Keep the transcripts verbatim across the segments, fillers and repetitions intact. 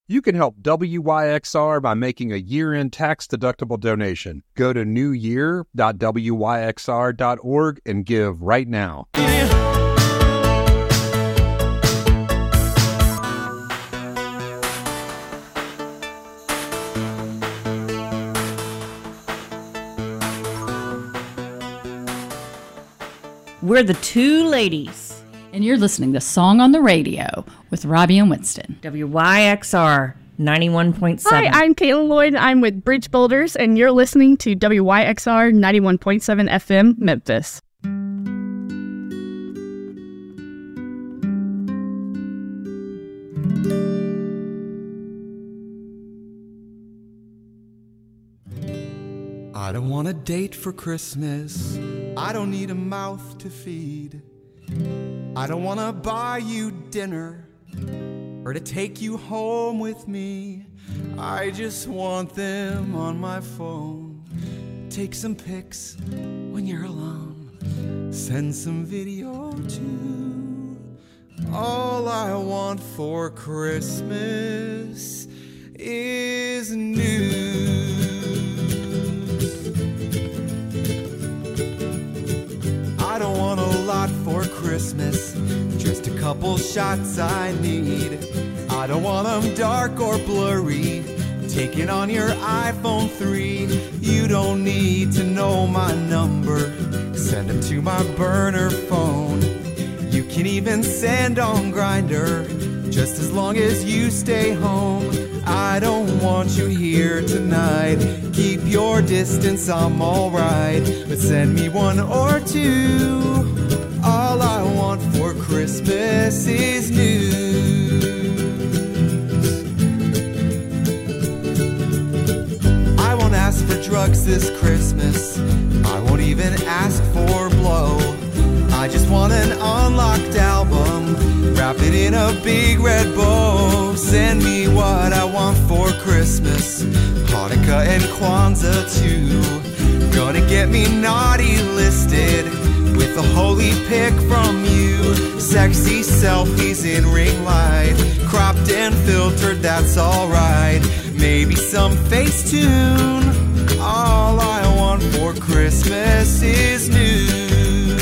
You can help W Y X R by making a year-end tax-deductible donation. Go to new year dot W Y X R dot org and give right now. We're the Two Ladies. And you're listening to Song on the Radio with Robbie and Winston. W Y X R ninety-one point seven. Hi, I'm Caitlin Lloyd. I'm with Bridge Builders, and you're listening to W Y X R ninety-one point seven F M, Memphis. I don't want a date for Christmas. I don't need a mouth to feed. I don't want to buy you dinner or to take you home with me. I just want them on my phone. Take some pics when you're alone. Send some video too. All I want for Christmas is news. I don't want a lot for Christmas, just a couple shots I need. I don't want them dark or blurry, taken on your iPhone three. You don't need to know my number, send them to my burner phone. You can even send on Grindr, just as long as you stay home. I don't want you here tonight. Keep your distance, I'm alright. But send me one or two. All I want for Christmas is news. I won't ask for drugs this Christmas. I won't even ask for blow. I just want an unlocked album, wrap it in a big red bow. Send me what I want for Christmas, Hanukkah and Kwanzaa too. Gonna get me naughty listed with a holy pic from you. Sexy selfies in ring light, cropped and filtered, that's alright. Maybe some Facetune. All I want for Christmas is news.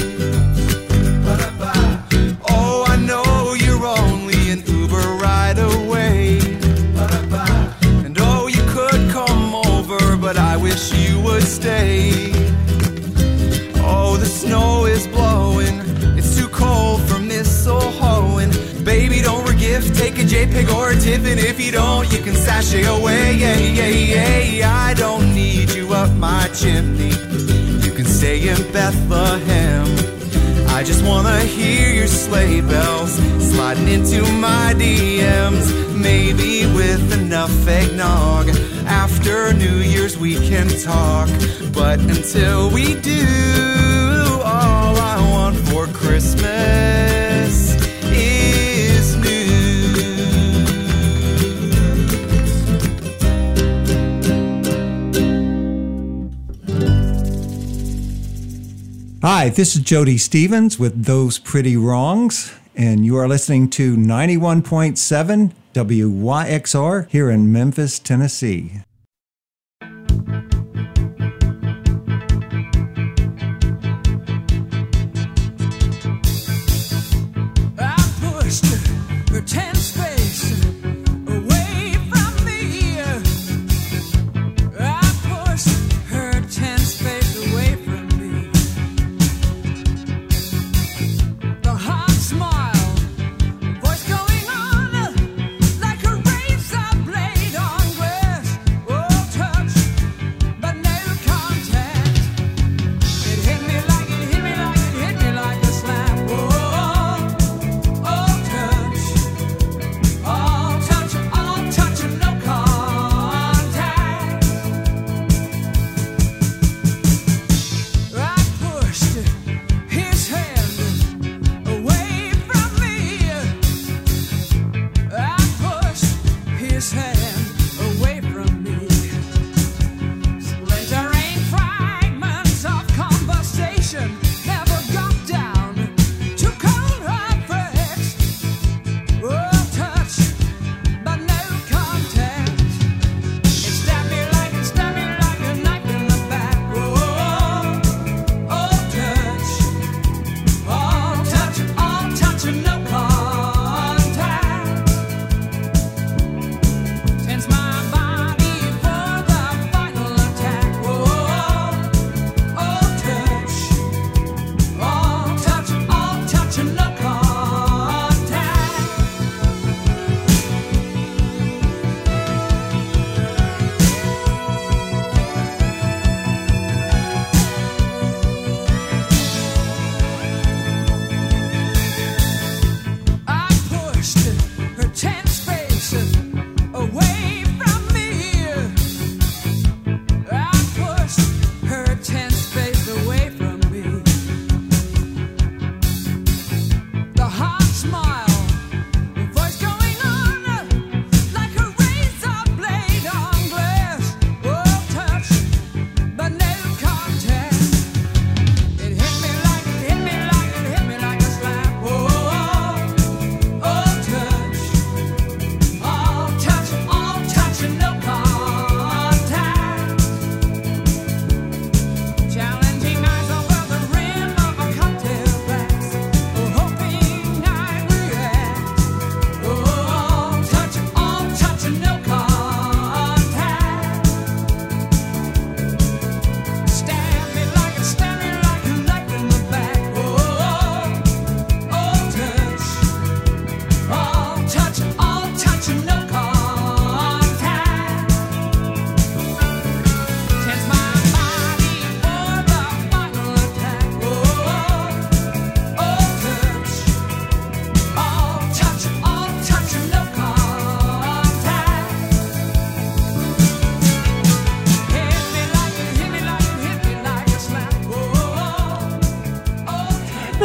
Oh, I know you're only an Uber ride away. And oh, you could come over, but I wish you would stay. Oh, the snow is blowing, it's too cold for mistletoe-ing. Baby, don't forgive, take a JPEG or a TIFF, and if you don't, you can sashay away. Yeah, yeah, yeah. I don't need you up my chimney, you can stay in Bethlehem. I just wanna hear your sleigh bells sliding into my D Ms. Maybe with enough eggnog, after New Year's we can talk. But until we do, all I want for Christmas is news. Hi, this is Jody Stevens with Those Pretty Wrongs, and you are listening to ninety-one point seven W Y X R here in Memphis, Tennessee.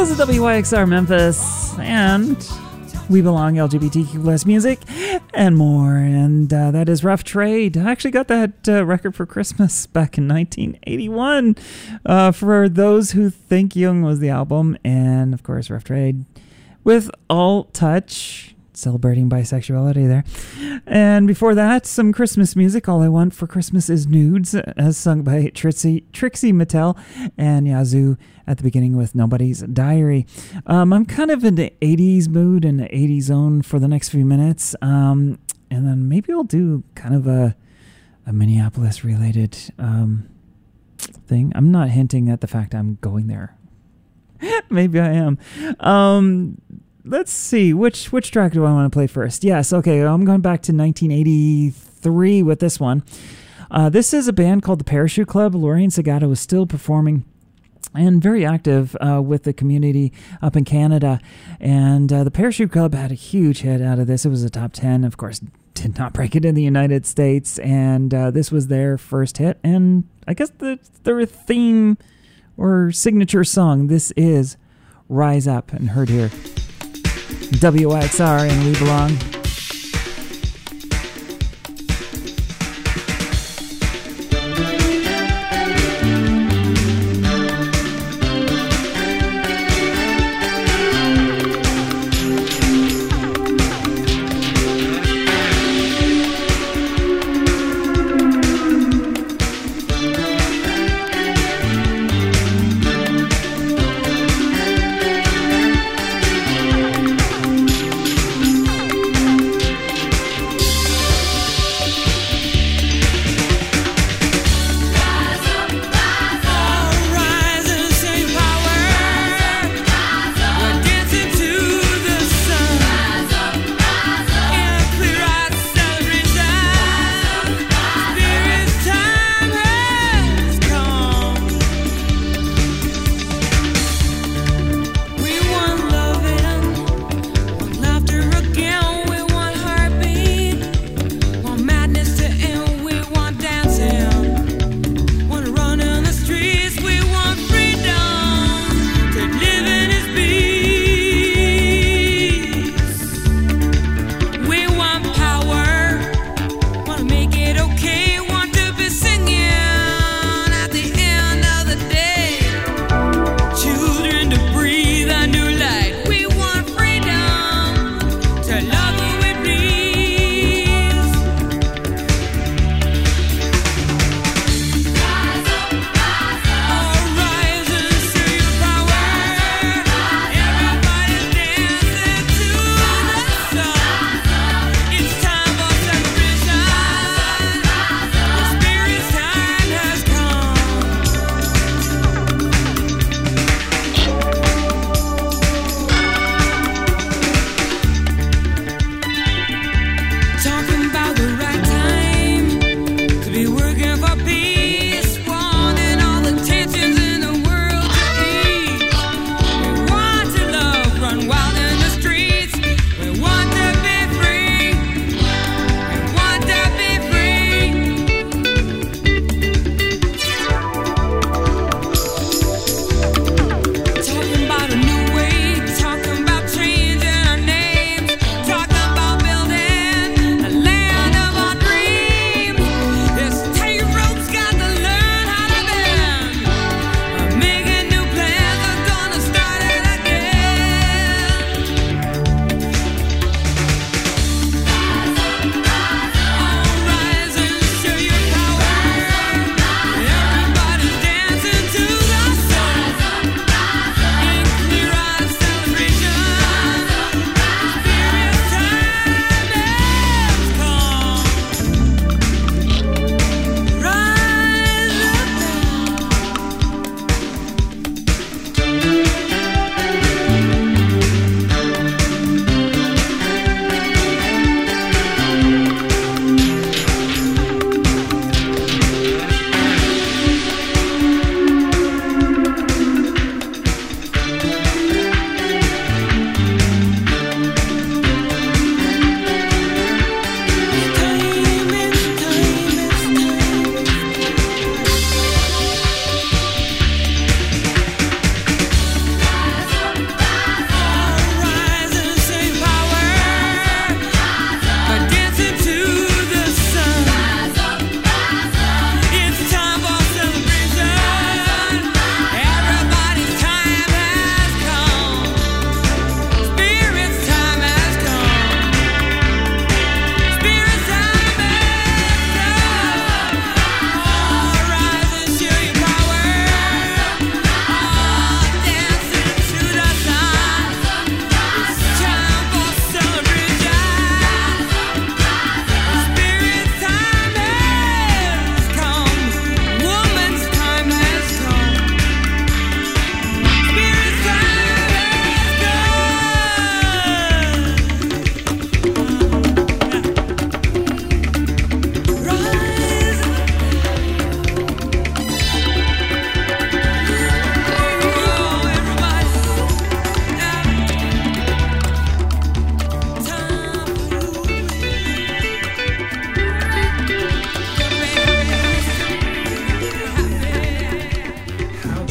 This is W Y X R Memphis, and we belong L G B T Q plus music and more. And uh, that is Rough Trade. I actually got that uh, record for Christmas back in nineteen eighty-one. Uh, for those who think Young was the album, and of course Rough Trade with All Touch. Celebrating bisexuality there. And before that, some Christmas music. All I Want for Christmas is Nudes, as sung by Trixie, Trixie Mattel and Yazoo at the beginning with Nobody's Diary. Um, I'm kind of in the eighties mood and the eighties zone for the next few minutes. Um, and then maybe I'll do kind of a, a Minneapolis-related um, thing. I'm not hinting at the fact I'm going there. Maybe I am. Um... Let's see, which which track do I want to play first? Yes, okay, I'm going back to nineteen eighty-three with this one. Uh, this is a band called the Parachute Club. Lorraine Segato is still performing and very active uh, with the community up in Canada. And uh, the Parachute Club had a huge hit out of this. It was a top ten, of course, did not break it in the United States. And uh, this was their first hit. And I guess the, their theme or signature song, this is Rise Up, and heard here. W Y X R and We Belong. Thank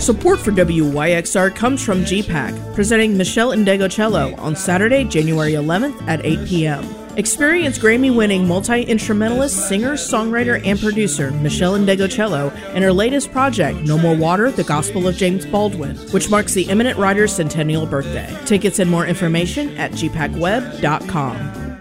Support for W Y X R comes from G PAC, presenting Michelle Indegocello on Saturday, January eleventh at eight p.m. Experience Grammy-winning multi-instrumentalist, singer, songwriter, and producer Michelle Indegocello and her latest project, No More Water, The Gospel of James Baldwin, which marks the eminent writer's centennial birthday. Tickets and more information at g pac web dot com.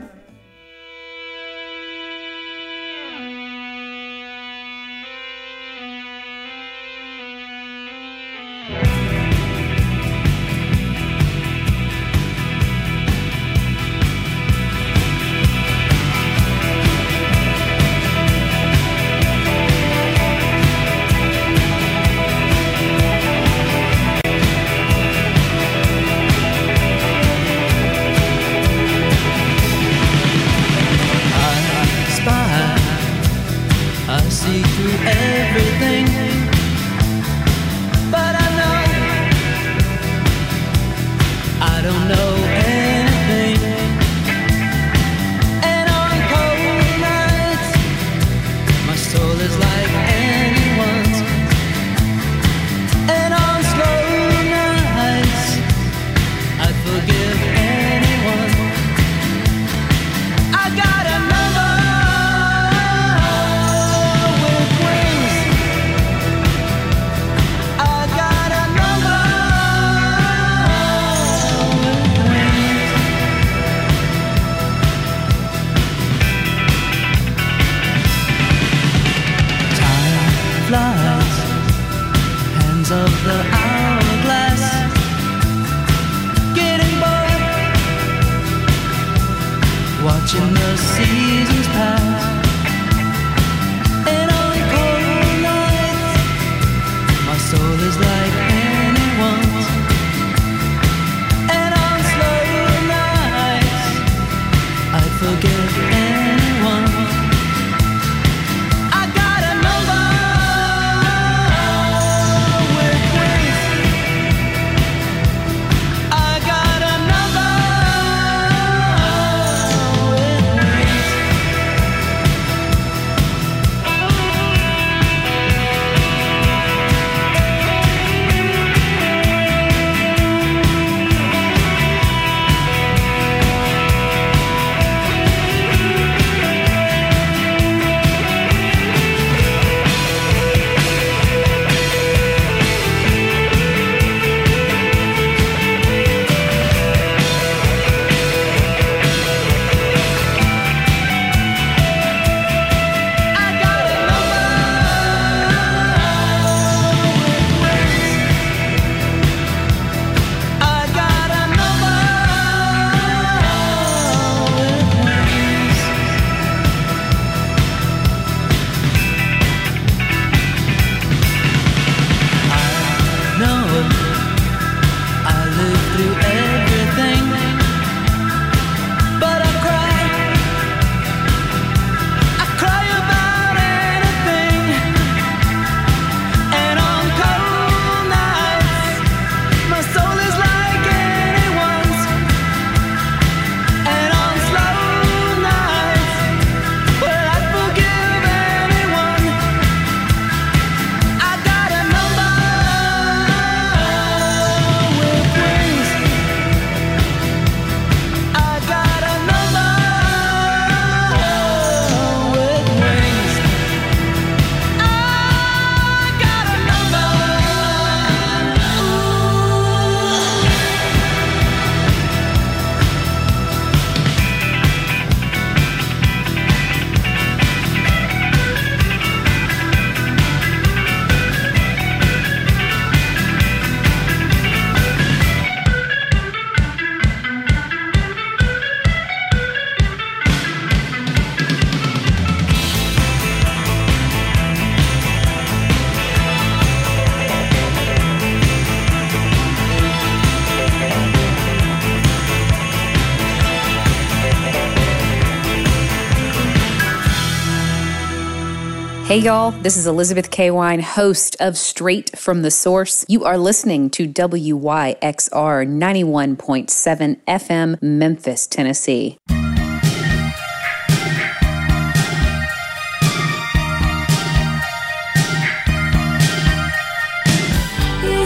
Hey y'all, this is Elizabeth K. Wine, host of Straight from the Source. You are listening to W Y X R ninety-one point seven F M, Memphis, Tennessee. Yeah.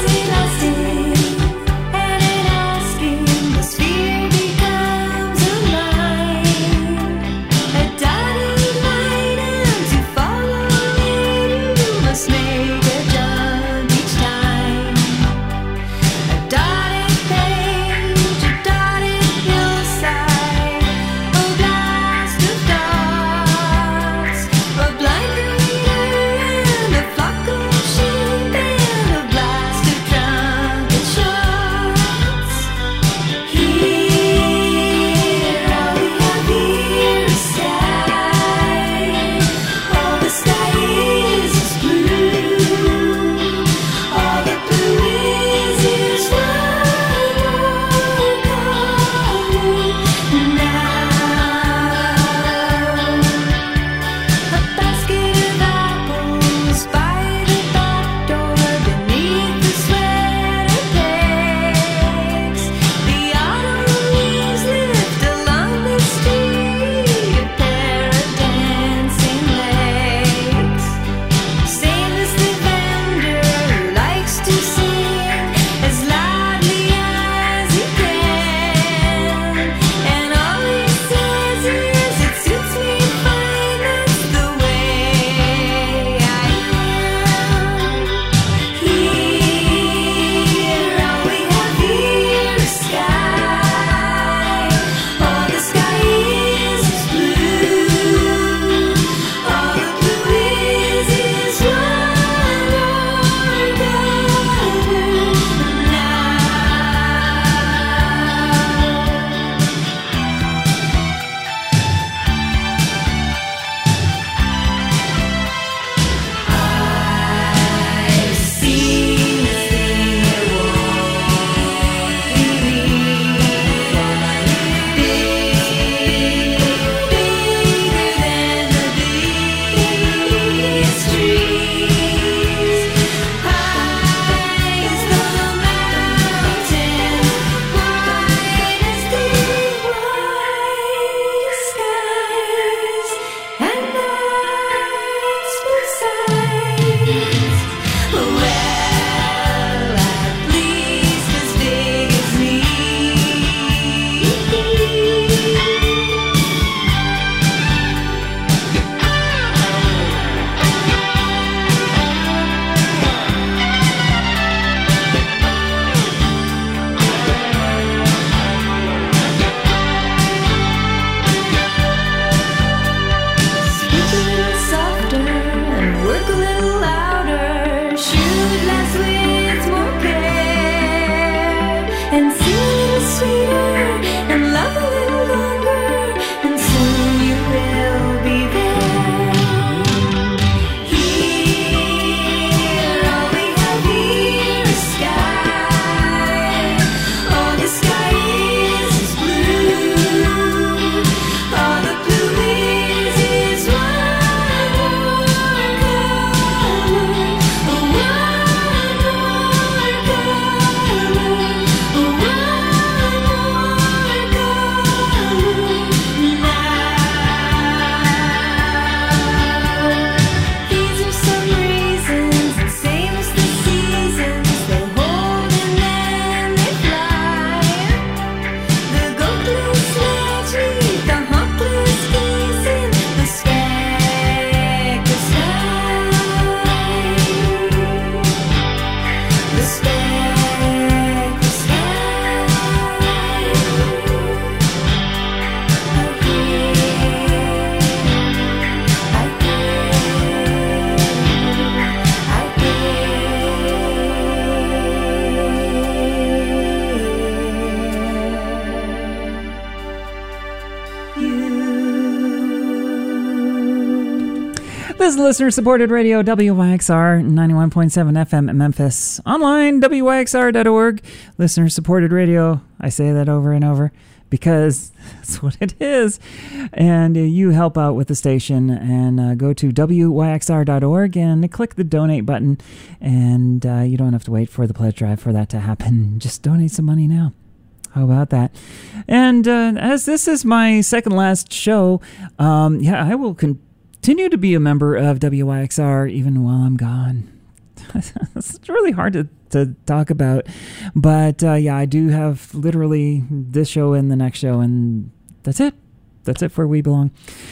This is listener-supported radio, W Y X R ninety-one point seven F M at Memphis. Online, W Y X R dot org. Listener-supported radio. I say that over and over because that's what it is. And uh, you help out with the station and uh, go to W Y X R dot org and click the donate button. And uh, you don't have to wait for the pledge drive for that to happen. Just donate some money now. How about that? And uh, as this is my second last show, um, yeah, I will continue to be a member of W Y X R even while I'm gone. It's really hard to, to talk about. But uh, yeah, I do have literally this show and the next show, and that's it. That's it for We Belong.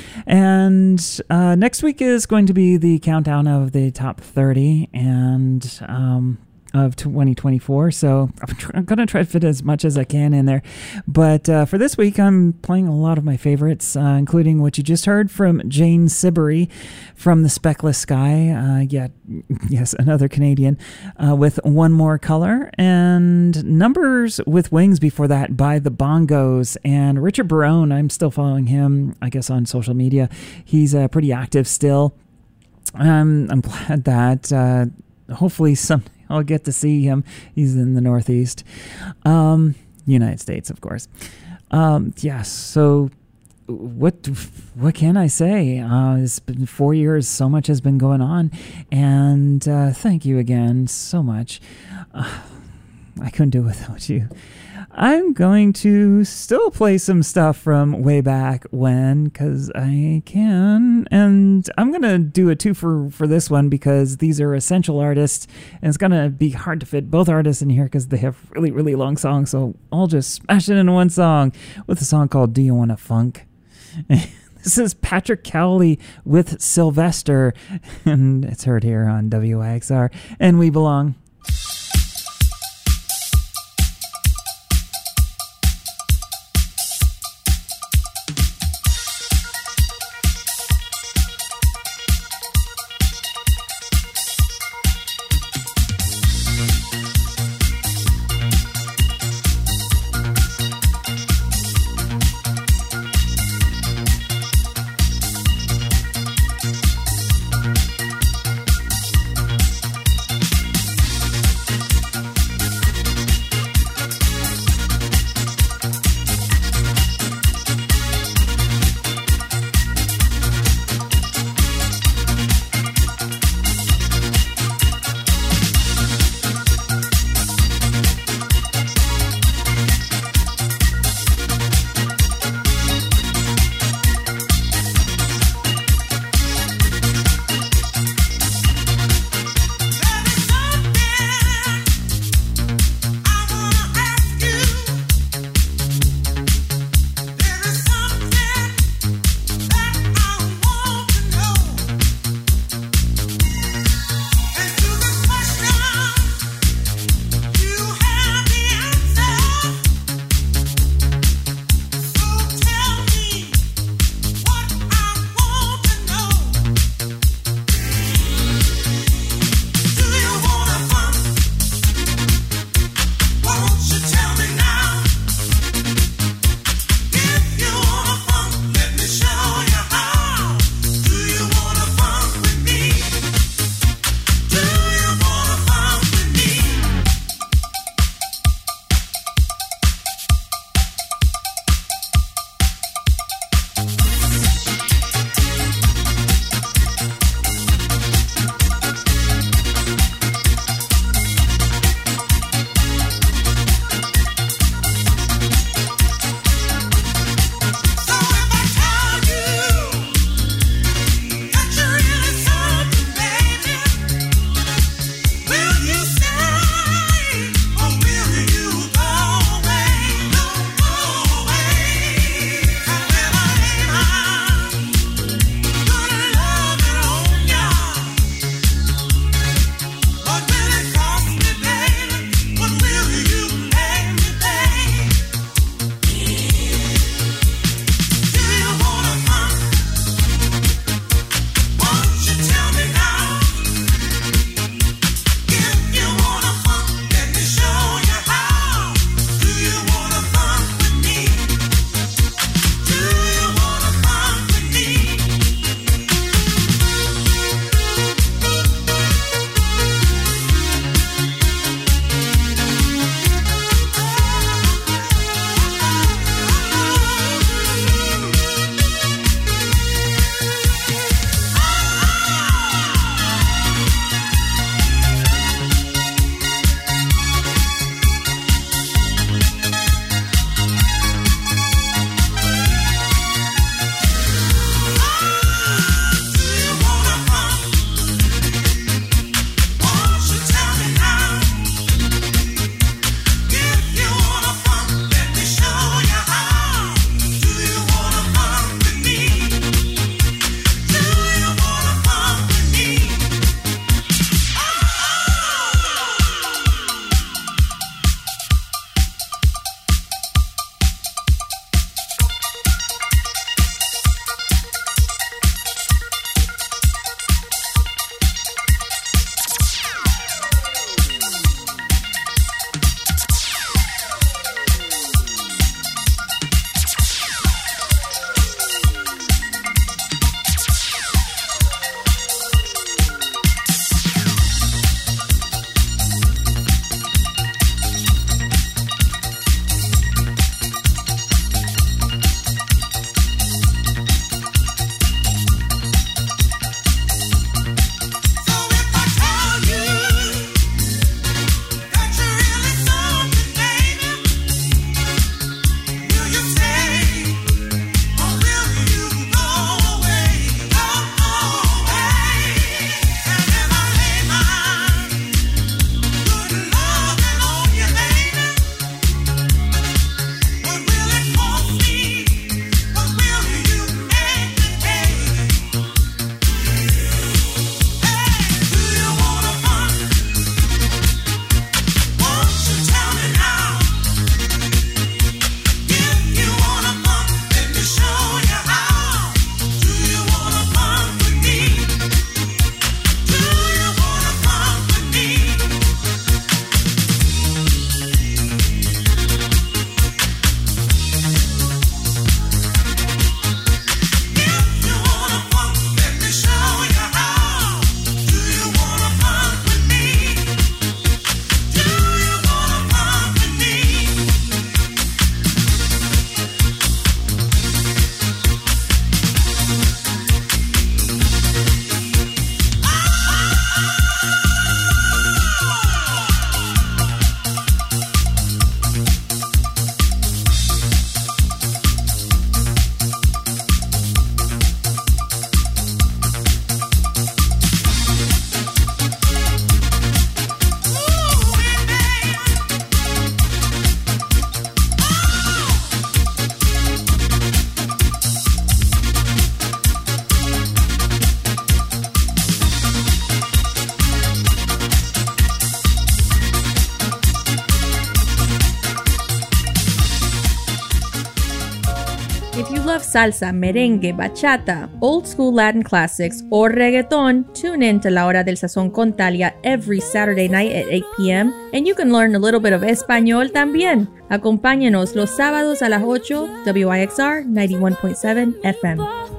And uh, next week is going to be the countdown of the top thirty and um, of twenty twenty-four. So I'm, tr- I'm going to try to fit as much as I can in there. But uh, for this week, I'm playing a lot of my favorites, uh, including what you just heard from Jane Siberry from The Speckless Sky. Uh, yeah, yes, another Canadian, uh, with One More Color. And Numbers with Wings before that by The Bongos. And Richard Barone, I'm still following him, I guess, on social media. He's uh, pretty active still. Um, I'm glad that uh, hopefully someday I'll get to see him. He's in the Northeast. Um, United States, of course. Um, yes, so what what can I say? Uh, it's been four years. So much has been going on. And uh, thank you again so much. Uh, I couldn't do it without you. I'm going to still play some stuff from way back when, because I can. And I'm going to do a two for, for this one because these are essential artists. And it's going to be hard to fit both artists in here because they have really, really long songs. So I'll just smash it into one song with a song called Do You Wanna Funk? This is Patrick Cowley with Sylvester. And it's heard here on W I X R. And We Belong. love salsa, merengue, bachata, old school Latin classics, or reggaeton, tune in to La Hora del Sazón con Talia every Saturday night at eight p.m. and you can learn a little bit of español también. Acompáñenos los sábados a las ocho, W I X R ninety-one point seven F M.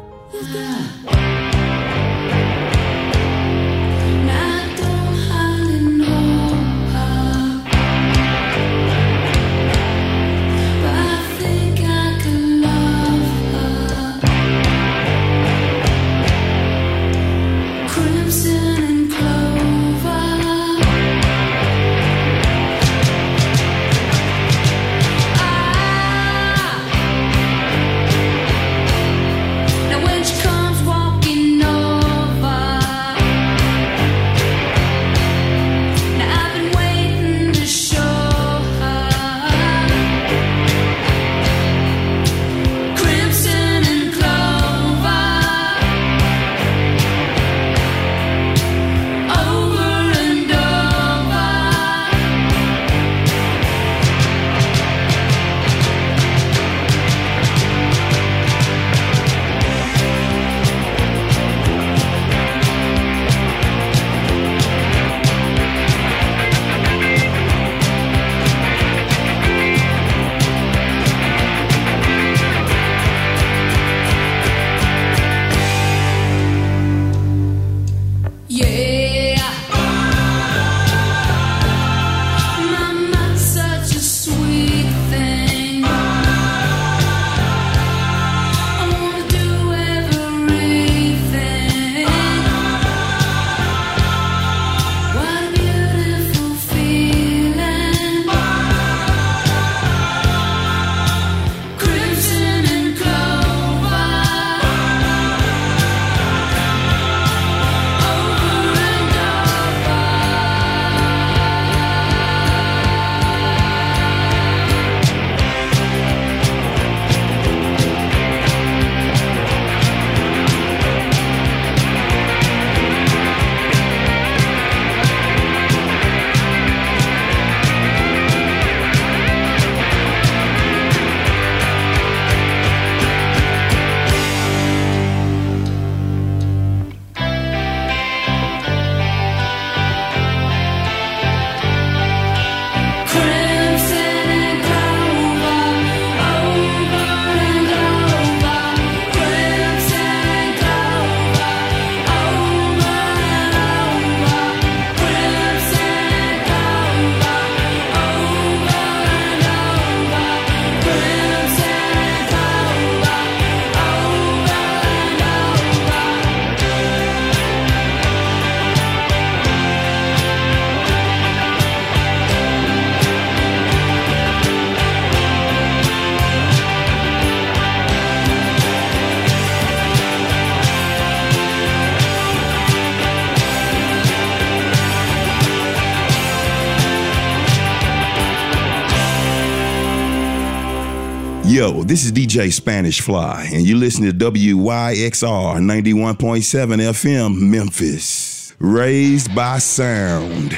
Yo, this is D J Spanish Fly, and you listen to W Y X R ninety-one point seven F M, Memphis. Raised by sound.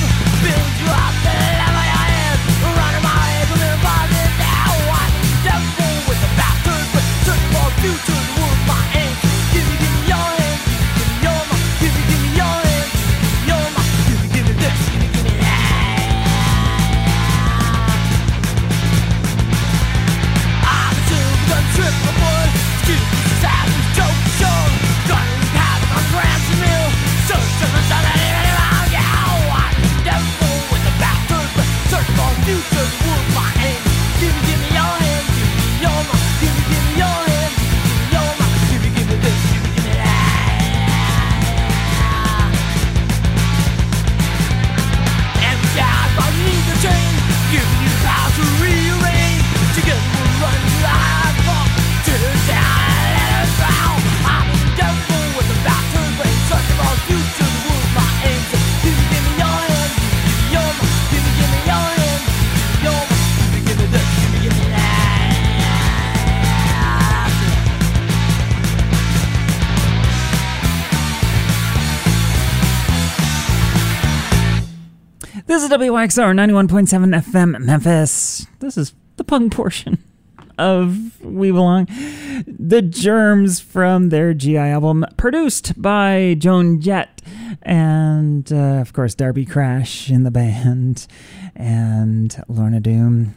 Drop the level I am, running my head with the body now. This is W Y X R ninety-one point seven F M Memphis. This is the punk portion of We Belong. The Germs from their G I album, produced by Joan Jett. And, uh, of course, Darby Crash in the band. And Lorna Doom.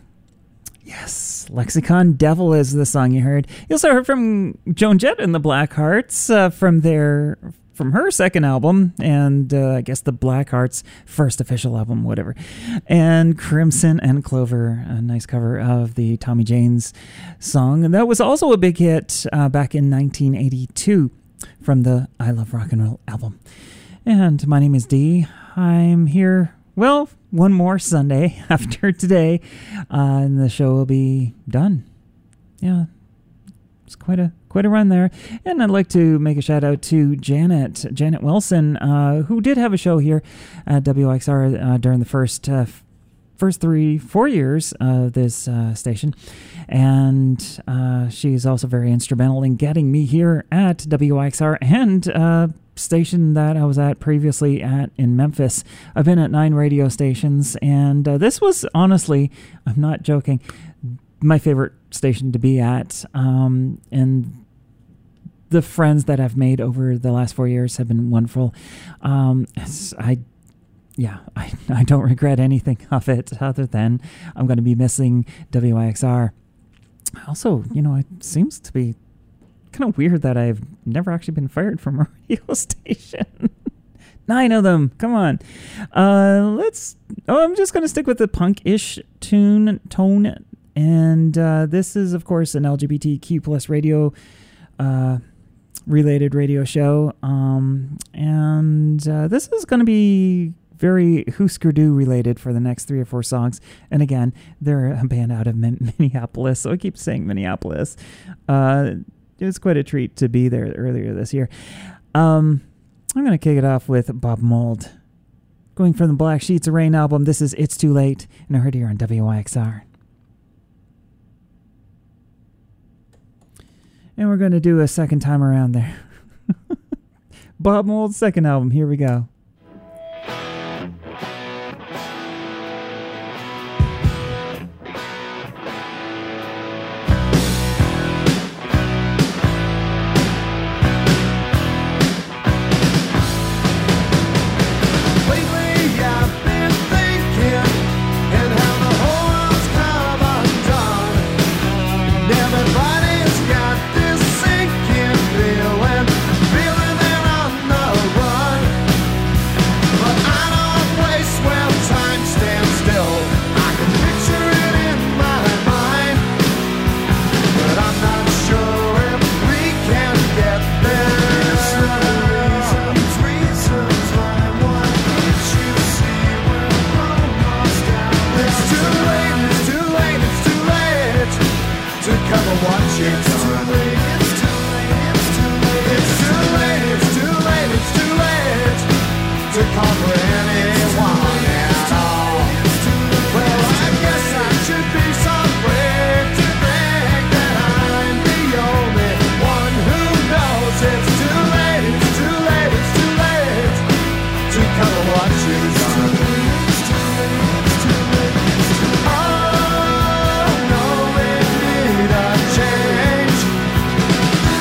Yes, Lexicon Devil is the song you heard. You also heard from Joan Jett and the Blackhearts uh, from their... from her second album, and uh, I guess the Blackhearts' first official album, whatever. And Crimson and Clover, a nice cover of the Tommy Janes song. And that was also a big hit uh, back in nineteen eighty-two from the I Love Rock and Roll album. And my name is Dee. I'm here, well, one more Sunday after today, uh, and the show will be done. Yeah, it's quite a Quite a run there. And I'd like to make a shout out to Janet, Janet Wilson, uh, who did have a show here at W X R uh, during the first uh, f- first three, four years of this uh, station. And uh, she's also very instrumental in getting me here at W X R and uh, station that I was at previously at in Memphis. I've been at nine radio stations, and uh, this was honestly, I'm not joking, my favorite station to be at. Um, and the friends that I've made over the last four years have been wonderful. Um, I, yeah, I, I don't regret anything of it other than I'm going to be missing W I X R. Also, you know, it seems to be kind of weird that I've never actually been fired from a radio station. Nine of them. Come on. Uh, let's, oh, I'm just going to stick with the punk-ish tune, tone. And uh, this is, of course, an L G B T Q plus radio uh, related radio show. Um, and uh, this is going to be very Husker Du related for the next three or four songs. And again, they're a band out of Minneapolis, so I keep saying Minneapolis. Uh, it was quite a treat to be there earlier this year. Um, I'm going to kick it off with Bob Mould. Going from the Black Sheets of Rain album, this is It's Too Late, and I heard here on W Y X R. And we're going to do a second time around there. Bob Mould's second album. Here we go.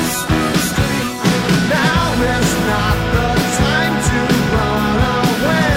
Not the time to run away.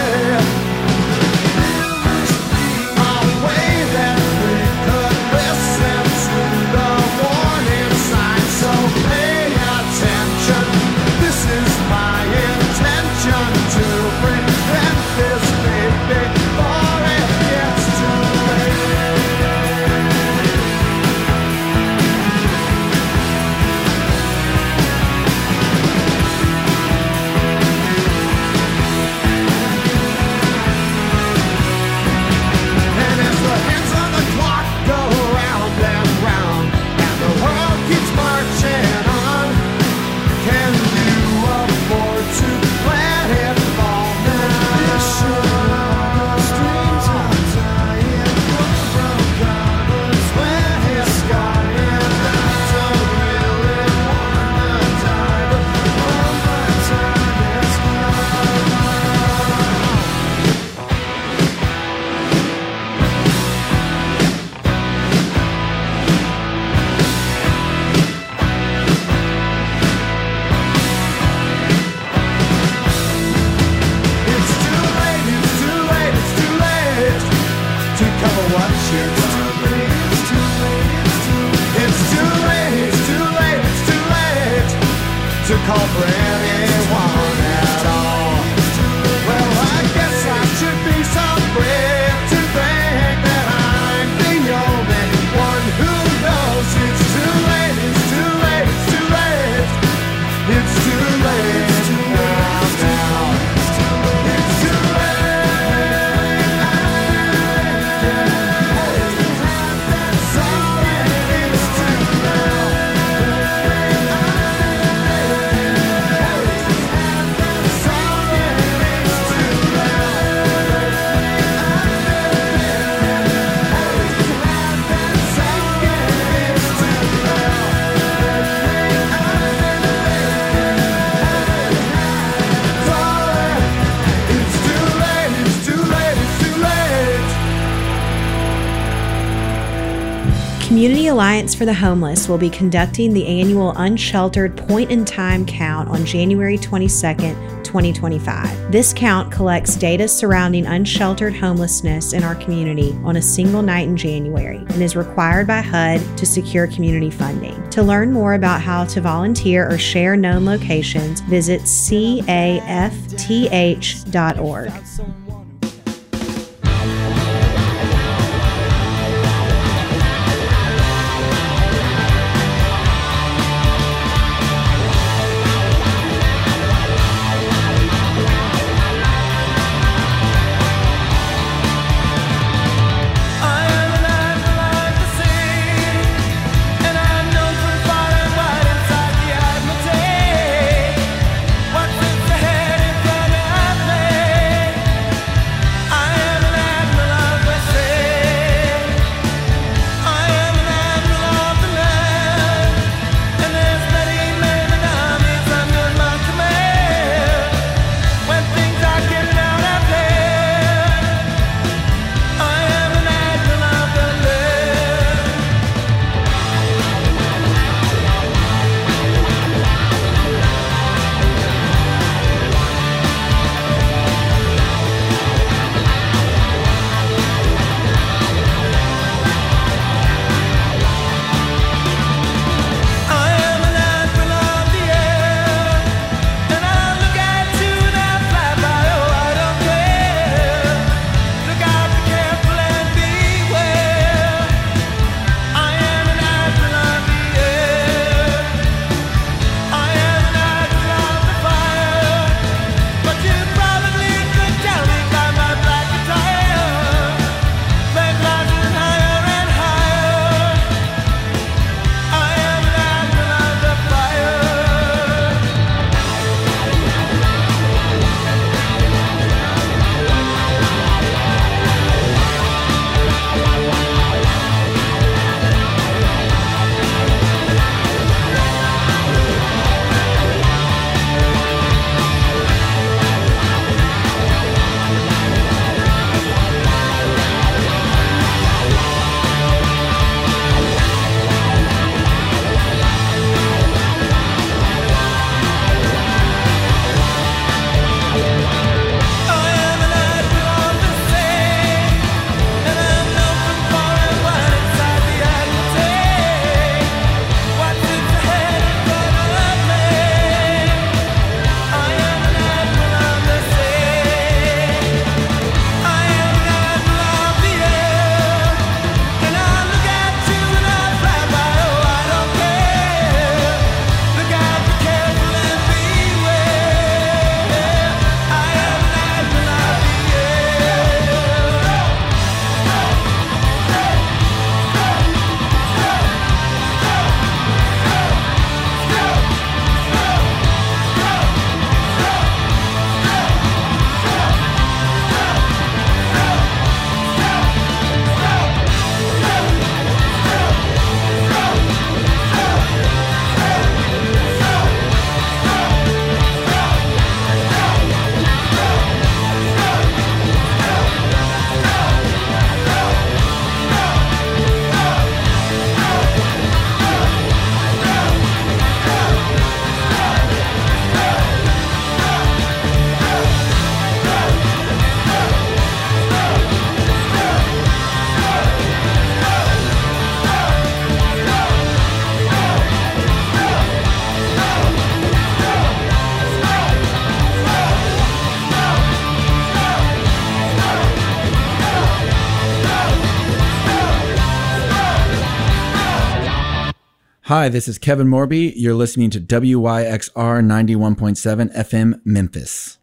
what you've done. It's too late, it's too late, it's too late to call for anyone at all. Well, I guess I should be so brave to think that I'm the only one who knows. It's too late, it's too late, it's too late. It's too late now, now. It's too late. Sorry, it's too Community Alliance for the Homeless will be conducting the annual Unsheltered Point in Time Count on January twenty-second, twenty twenty-five. This count collects data surrounding unsheltered homelessness in our community on a single night in January and is required by H U D to secure community funding. To learn more about how to volunteer or share known locations, visit C A F T H dot org. What's ahead in front of me? Hi, this is Kevin Morby. You're listening to W Y X R ninety-one point seven F M Memphis.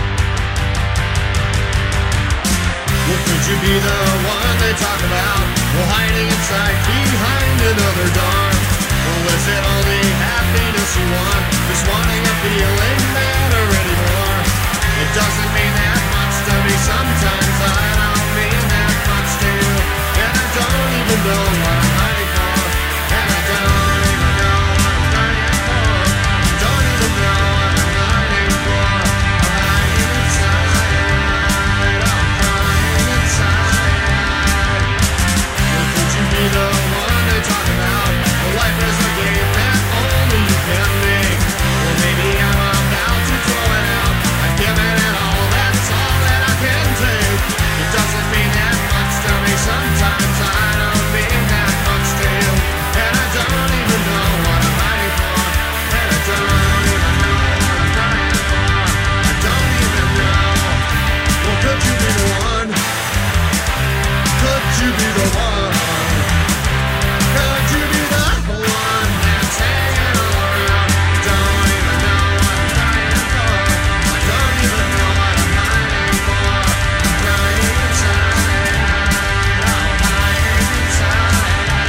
Well, could you be the one they talk about? Well, hiding inside behind another door. Well, is it only happiness you want? Just wanting a feeling better anymore. It doesn't mean that much to me sometimes. I don't mean that much to you. And I don't even know what I'm hiding for. And I don't even know what I'm hiding for. I don't even know what I'm hiding for. I'm hiding inside. I'm crying inside. Well, could you be the one they talk about? Well, life is a game that only you can make. Well, maybe I'm about to throw it out. I've given it all, that's all that I can take. It doesn't mean that much to me sometimes. I don't mean that much to you. And I don't even know what I'm hiding for. And I don't even know what I'm crying for. I don't even know. Well, could you be the one? Could you be the one? Could you be the one that's hanging all around? Don't even know what I'm crying for. I don't even know what I'm hiding for. I'm crying inside. I'm hiding inside.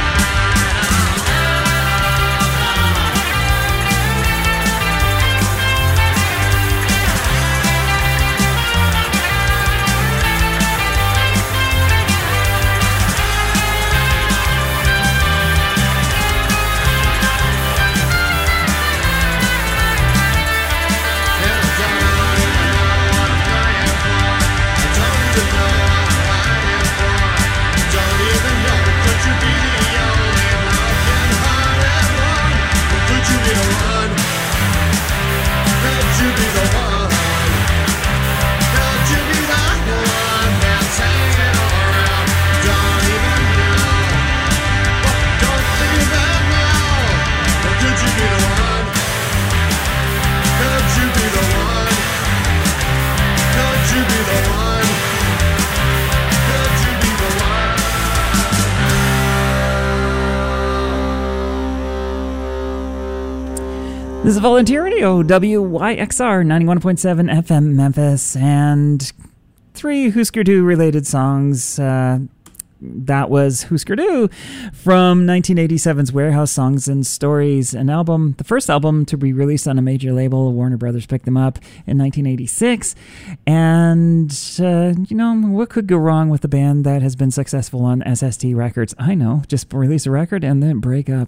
This is Volunteer Radio, W Y X R ninety-one point seven F M Memphis, and three Husker Du related songs. Uh, that was Husker Du from nineteen eighty-seven's Warehouse Songs and Stories, an album, the first album to be released on a major label. Warner Brothers picked them up in nineteen eighty-six. And, uh, you know, what could go wrong with a band that has been successful on S S T Records? I know, just release a record and then break up.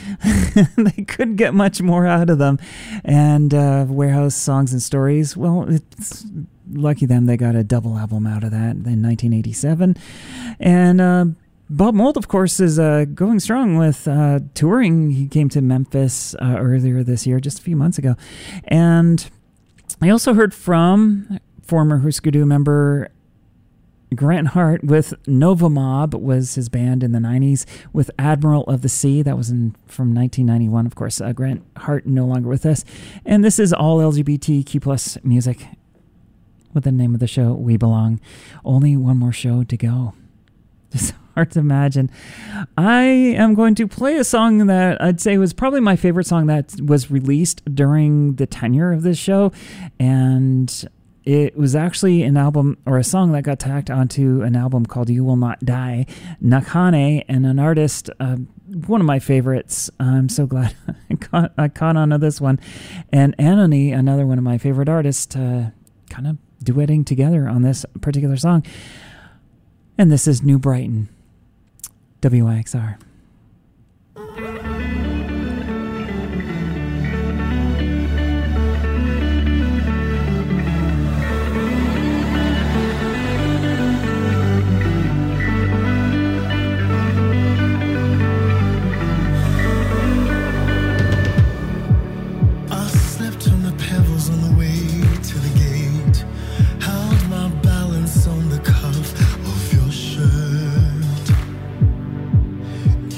They couldn't get much more out of them. And uh, Warehouse Songs and Stories, well, it's lucky them, they got a double album out of that in nineteen eighty-seven. And uh, Bob Mould, of course, is uh, going strong with uh, touring. He came to Memphis uh, earlier this year, just a few months ago. And I also heard from former Husker Du member Grant Hart with Nova Mob, was his band in the nineties, with Admiral of the Sea. That was in from nineteen ninety-one, of course. Uh, Grant Hart no longer with us. And this is all L G B T Q plus music with the name of the show, We Belong. Only one more show to go. Just hard to imagine. I am going to play a song that I'd say was probably my favorite song that was released during the tenure of this show. And it was actually an album or a song that got tacked onto an album called You Will Not Die. Nakane, and an artist, uh, one of my favorites. I'm so glad I caught, I caught on to this one. And Anony, another one of my favorite artists, uh, kind of duetting together on this particular song. And this is New Brighton, W Y X R. Balance on the cuff of your shirt.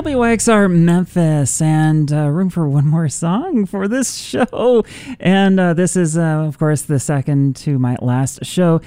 W Y X R Memphis, and uh, room for one more song for this show. And uh, this is, uh, of course, the second to my last show.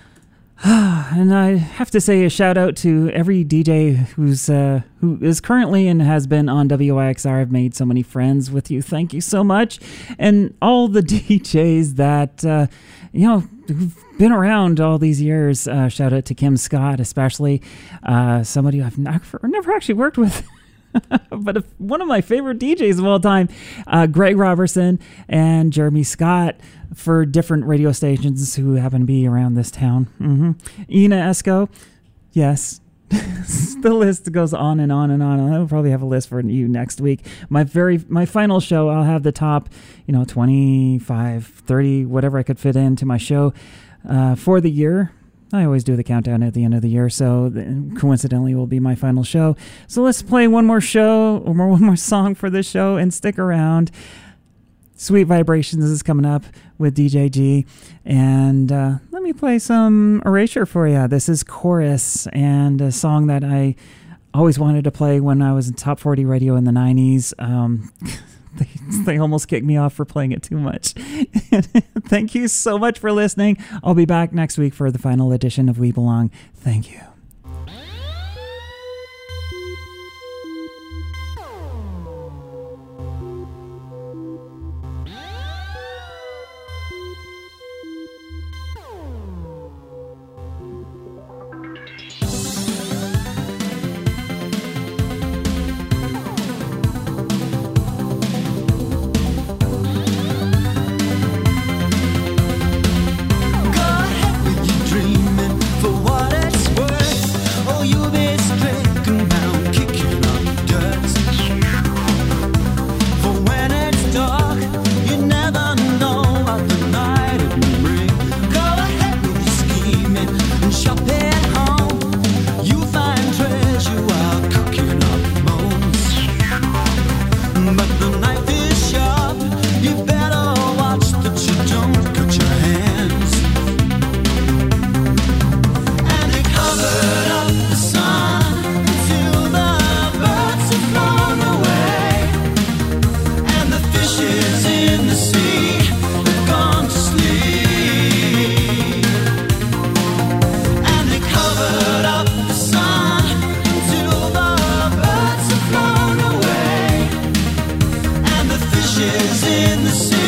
And I have to say a shout out to every D J who's uh, who is currently and has been on W Y X R. I've made so many friends with you. Thank you so much. And all the D Js that, uh, you know, who've been around all these years. Uh, shout out to Kim Scott, especially uh, somebody I've never, never actually worked with. But if, one of my favorite D Js of all time, uh, Greg Robertson and Jeremy Scott for different radio stations who happen to be around this town. Mm-hmm. Ina Esco, yes. The list goes on and on and on. I'll probably have a list for you next week. My very my final show, I'll have the top, you know, twenty-five, thirty, whatever I could fit into my show uh, for the year. I always do the countdown at the end of the year, so coincidentally will be my final show. So let's play one more show, or more, one more song for this show, and stick around. Sweet Vibrations is coming up with D J G, and uh, let me play some Erasure for you. This is Chorus, and a song that I always wanted to play when I was in Top forty Radio in the nineties. Um, They, they almost kicked me off for playing it too much. Thank you so much for listening. I'll be back next week for the final edition of We Belong. Thank you. In the